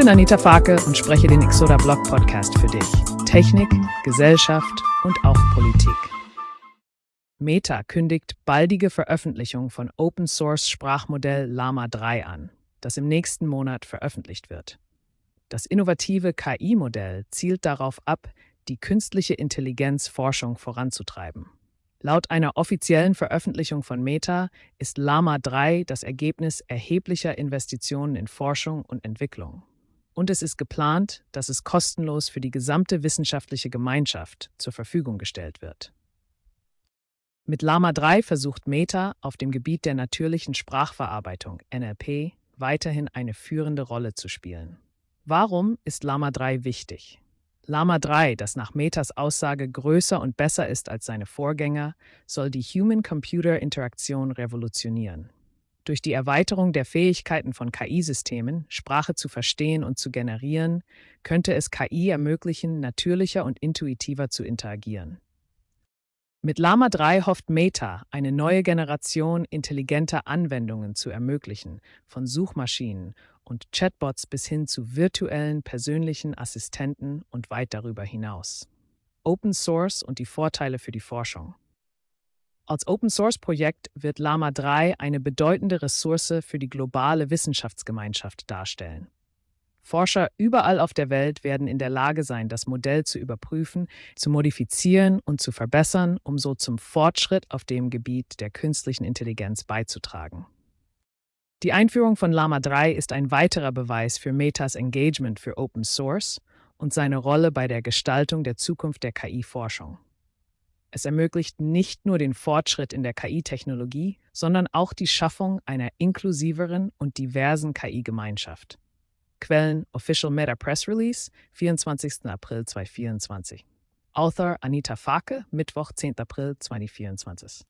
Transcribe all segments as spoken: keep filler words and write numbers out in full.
bin Anita Farke und spreche den Exoda Blog Podcast für dich. Technik, Gesellschaft und auch Politik. Meta kündigt baldige Veröffentlichung von Open-Source-Sprachmodell Llama drei an, das im nächsten Monat veröffentlicht wird. Das innovative K I-Modell zielt darauf ab, die künstliche Intelligenzforschung voranzutreiben. Laut einer offiziellen Veröffentlichung von Meta ist Llama drei das Ergebnis erheblicher Investitionen in Forschung und Entwicklung. Und es ist geplant, dass es kostenlos für die gesamte wissenschaftliche Gemeinschaft zur Verfügung gestellt wird. Mit Llama drei versucht Meta auf dem Gebiet der natürlichen Sprachverarbeitung, N L P, weiterhin eine führende Rolle zu spielen. Warum ist Llama drei wichtig? Llama drei, das nach Metas Aussage größer und besser ist als seine Vorgänger, soll die Human-Computer-Interaktion revolutionieren. Durch die Erweiterung der Fähigkeiten von K I-Systemen, Sprache zu verstehen und zu generieren, könnte es K I ermöglichen, natürlicher und intuitiver zu interagieren. Mit Llama drei hofft Meta, eine neue Generation intelligenter Anwendungen zu ermöglichen, von Suchmaschinen und Chatbots bis hin zu virtuellen persönlichen Assistenten und weit darüber hinaus. Open Source und die Vorteile für die Forschung. Als Open-Source-Projekt wird Llama drei eine bedeutende Ressource für die globale Wissenschaftsgemeinschaft darstellen. Forscher überall auf der Welt werden in der Lage sein, das Modell zu überprüfen, zu modifizieren und zu verbessern, um so zum Fortschritt auf dem Gebiet der künstlichen Intelligenz beizutragen. Die Einführung von Llama drei ist ein weiterer Beweis für Metas Engagement für Open Source und seine Rolle bei der Gestaltung der Zukunft der K I-Forschung. Es ermöglicht nicht nur den Fortschritt in der K I-Technologie, sondern auch die Schaffung einer inklusiveren und diversen K I-Gemeinschaft. Quellen Official Meta Press Release, vierundzwanzigster April zweitausendvierundzwanzig. Author Anita Farke, Mittwoch, zehnter April zweitausendvierundzwanzig.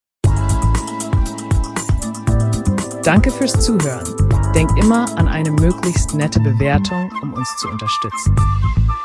Danke fürs Zuhören. Denk immer an eine möglichst nette Bewertung, um uns zu unterstützen.